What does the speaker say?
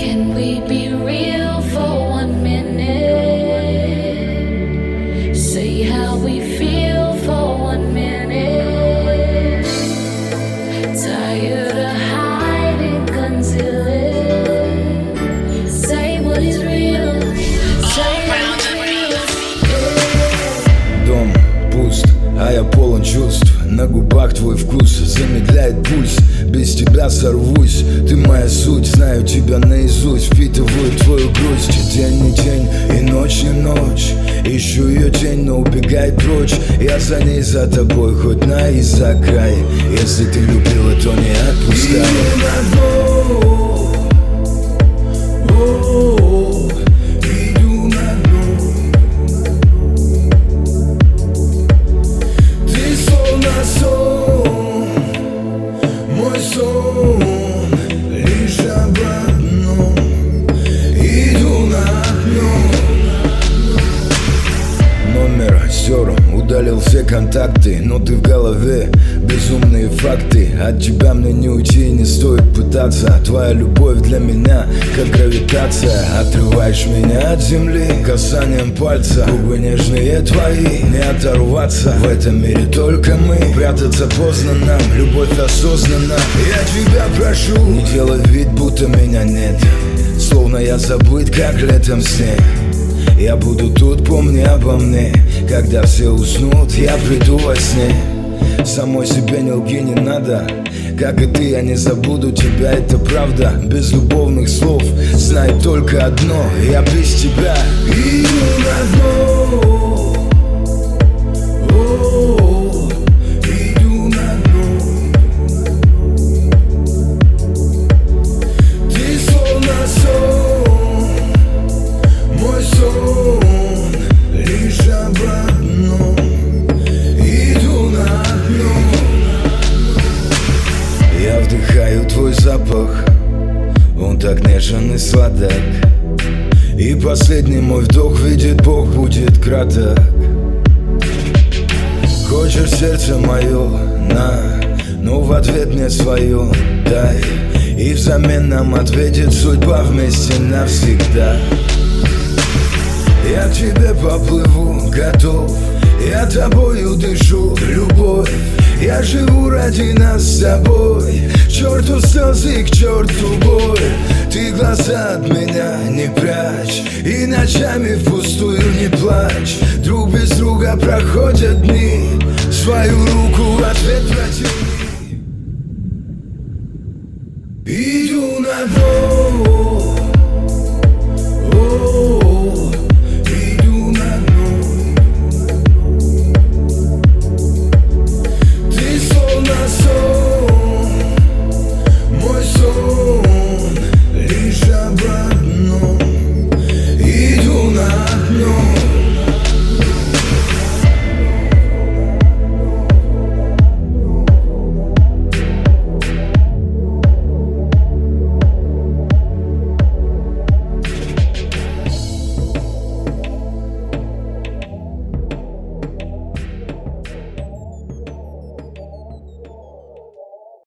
Can we be real for 1 minute? Say how we feel for 1 minute. Tired of hiding, concealing. Say what is real. Say what is real. Дом пуст, а я полон чувств. На губах твой вкус замедляет пульс. Без тебя сорвусь, ты моя суть. Знаю тебя наизусть, впитываю твою грусть. День не день и ночь не ночь. Ищу ее тень, но убегает прочь. Я за ней, за тобой, хоть на и за край. Если ты любила, то не отпускай. Лишь об одном, иду на дно. Номер стер, удалил все контакты, но ты в голове, безумные факты. От тебя мне не уйти, не стоит пытаться. Твоя любовь для меня, как гравитация. Отрываешь меня от земли касанием пальца. Губы нежные твои, не оторваться. В этом мире только мы, прятаться поздно нам. Любовь осознанна. Я тебя прошу, не делай вид, будто меня нет. Словно я забыт, как летом снег. Я буду тут, помни обо мне. Когда все уснут, я приду во сне. Самой себе не лги, не надо. Как и ты, я не забуду тебя, это правда. Без любовных слов, знай только одно: я без тебя иду на дно. Иду на дно. Ты словно сон, мой сон, лишь об одном. Иду на дно. Я вдыхаю твой запах, он так нежен и сладок. И последний мой вдох, видит Бог, будет краток. Хочешь сердце мое, на, но в ответ мне свое дай. И взамен нам ответит судьба вместе навсегда. Я к тебе поплыву, готов. Я тобою дышу, любовь. Я живу ради нас с тобой. К черту слезы, к черту боль. Ты глаза от меня не прячь, и ночами впустую не плачь. Друг без друга проходят дни, свою руку в ответ протяни. Иду на дно.